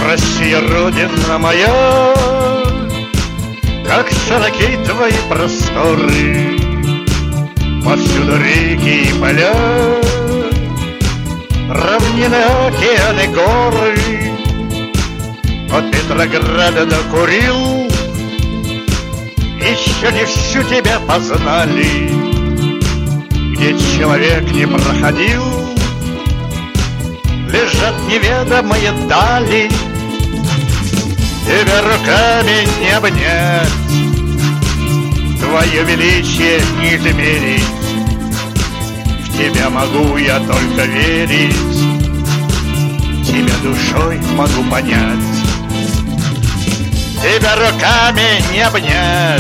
Россия, Родина моя, как широки твои просторы, повсюду реки и поля, равнины, океаны, горы. От Петрограда до Курил еще не всю тебя познали, где человек не проходил, лежат неведомые дали. Тебя руками не обнять, твое величие не измерить. В тебя могу я только верить, тебя душой могу понять. Тебя руками не обнять,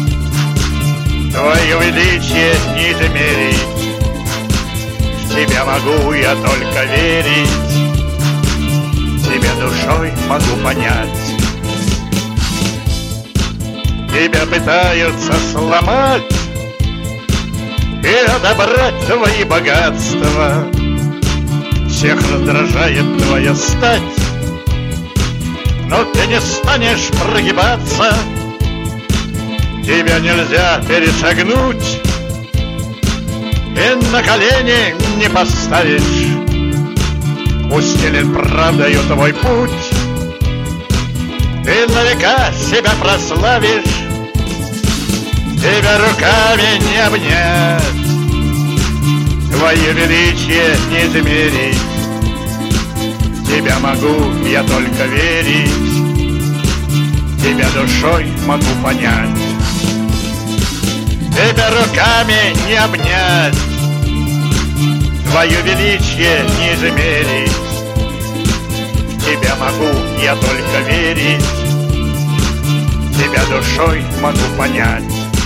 твое величие не измерить. В тебя могу я только верить, тебя душой могу понять. Тебя пытаются сломать и отобрать твои богатства. Всех раздражает твоя стать, но ты не станешь прогибаться. Тебя нельзя перешагнуть и на колени не поставишь. Устелен правдою твой путь, ты на века себя прославишь. Тебя руками не обнять, твое величие не измерить. Тебя могу я только верить, тебя душой могу понять. Тебя руками не обнять, твое величие не измерить. В тебя могу я только верить, тебя душой могу понять.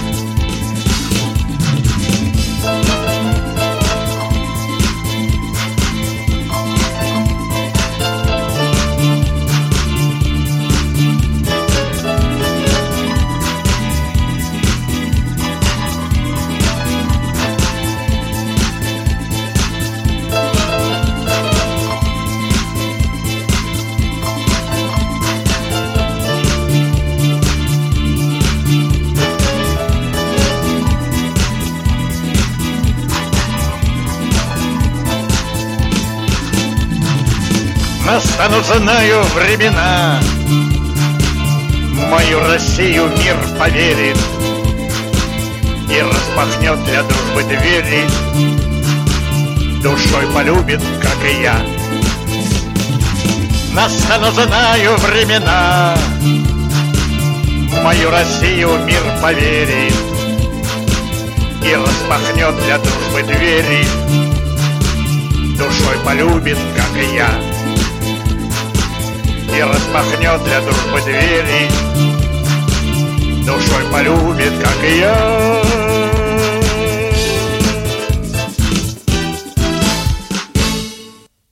Настанут, знаю, времена, мою Россию мир поверит и распахнет для дружбы двери, душой полюбит, как и я. Настанут, знаю, времена, мою Россию мир поверит и распахнет для дружбы двери, душой полюбит, как и я. И распахнет для дружбы двери, душой полюбит, как и я.